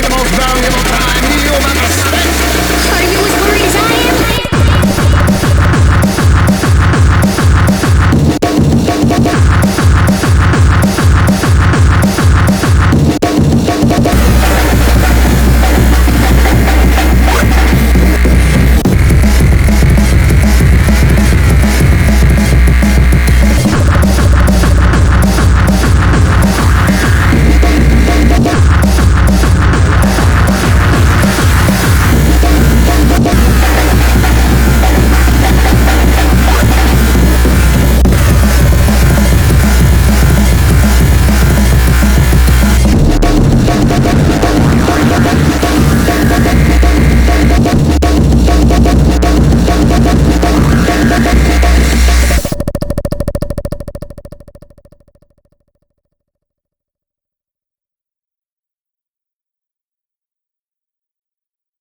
the most valuable time you ever spent. Are you as worried as I am?